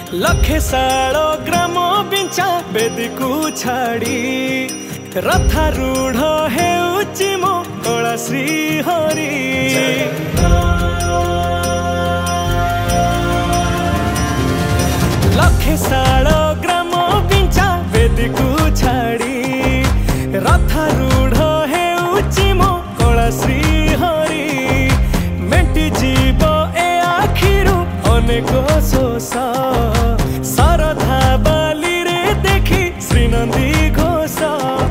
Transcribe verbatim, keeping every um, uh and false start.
लखे साल ग्राम बिंचा बेदी को छाड़ी रथारूढ़ हेउची मो कला श्री हरि। लखे साल ग्राम बिंचा बेदी को छाड़ी रथारूढ़ हेउची मो कला श्री हरि। मेंटी जीव ए आखिरु अनेक शोष